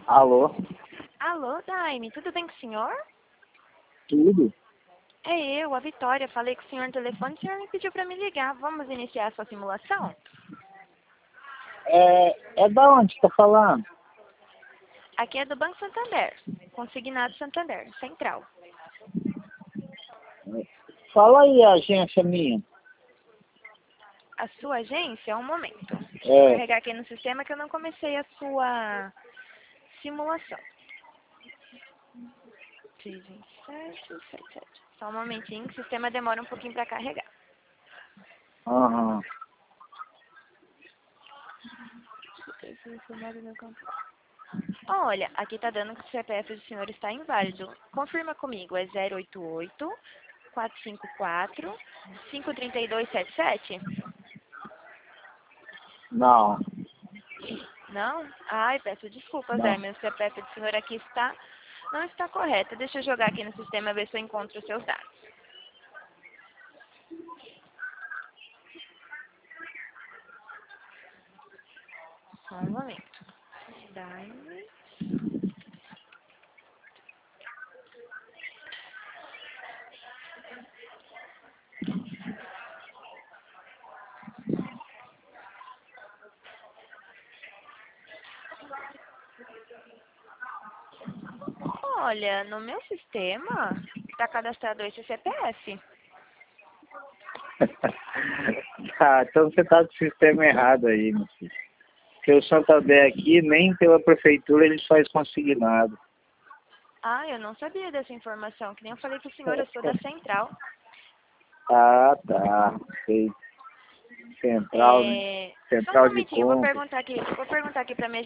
Alô? Alô, Daime, tudo bem com o senhor? Tudo? É eu, a Vitória. Falei com o senhor no telefone, o senhor me pediu para me ligar. Vamos iniciar a sua simulação? É da onde você tá falando? Aqui é do Banco Santander, consignado Santander, central. Fala aí a agência minha. A sua agência, um momento. Deixa eu É. carregar aqui no sistema que eu não comecei a sua simulação. 32777. Só um momentinho, que o sistema demora um pouquinho para carregar. Aham. Olha, aqui tá dando que o CPF do senhor está inválido. Confirma comigo, é 088 454 53277? Não. Não? Ai, peço desculpas, Não. meu CPF do senhor aqui não está correto. Deixa eu jogar aqui no sistema ver se eu encontro os seus dados. Só um momento. Daime. Olha, no meu sistema está cadastrado esse CPF. Tá, então você tá com o sistema errado aí, meu filho. Porque o Santander aqui, nem pela prefeitura, ele faz consignado. Ah, eu não sabia dessa informação. Que nem eu falei com o senhor, eu sou da central. Ah, tá. Sei. Central, né? Só um Central de momentinho, eu vou compra. perguntar aqui para minha